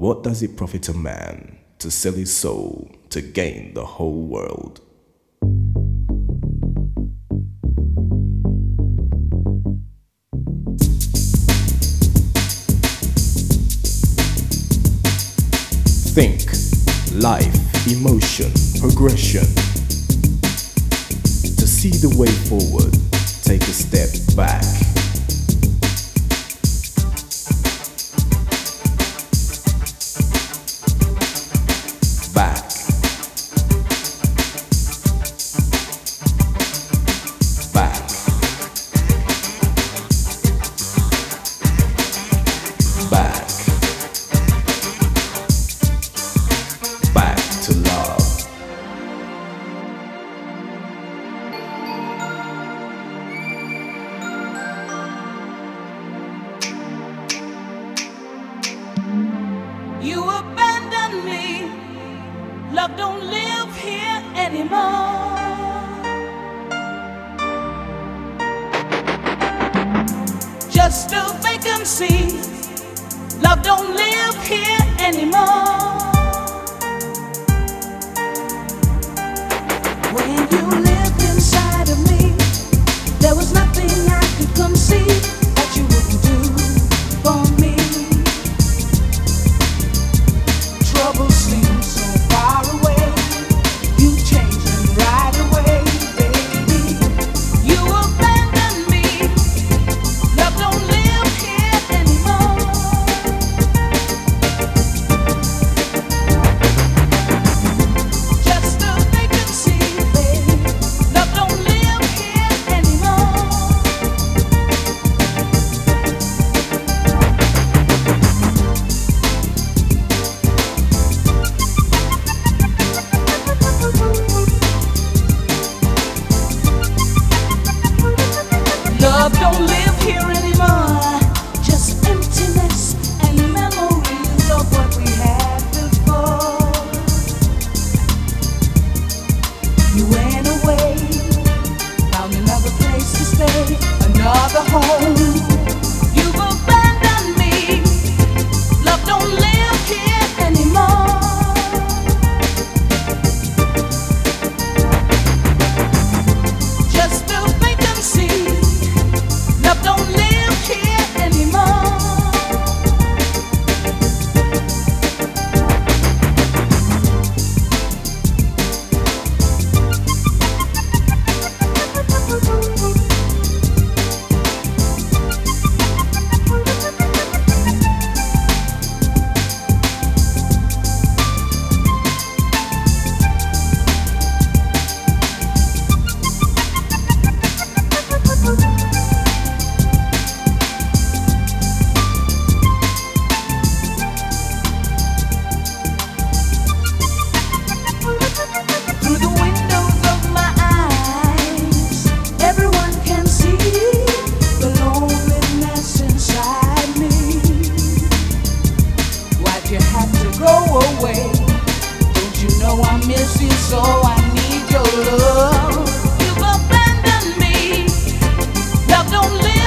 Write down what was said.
What does it profit a man to sell his soul to gain the whole world? Think, life, emotion, progression. To see the way forward, take a step back. Back. Back. Back. Back to love. You abandoned me. Love don't live here anymore. Just a vacancy. Love don't live here anymore. When you lived inside of me, there was nothing I could conceive that you wouldn't do for me. Trouble seems so far away. You changed them right away, baby. You abandoned me. Love don't live here anymore. Just a vacancy, baby. Love don't live here anymore. Love don't live here anymore. Just emptiness and memories of what we had before. You went away, found another place to stay, another home. You've abandoned me. Love don't live here anymore. Just a vacancy. Love don't live here anymore. Through the windows of my eyes, everyone can see the loneliness inside me. Why'd you have to go away? Don't you know I miss you, so I need your love. You've abandoned me. Love don't live